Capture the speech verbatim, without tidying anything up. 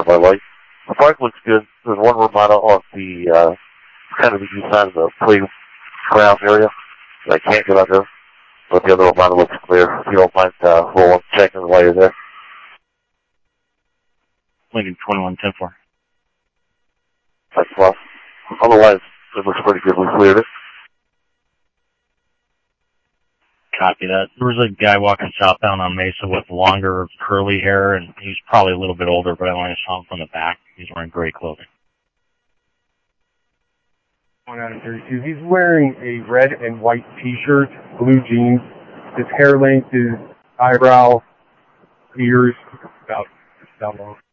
by light. The park looks good. There's one remodel off the, uh, kind of the east side of the playground area. I can't get under, but the other remodel looks clear. If you don't mind, uh, we'll check in while you're there. Lincoln twenty-one ten four. That's well. Otherwise, it looks pretty good. We cleared it. Copy that. There was a guy walking southbound on Mesa with longer curly hair, and he's probably a little bit older, but I only saw him from the back. He's wearing gray clothing. One out of thirty-two. He's wearing a red and white T-shirt, blue jeans. His hair length is eyebrow, ears, about about long.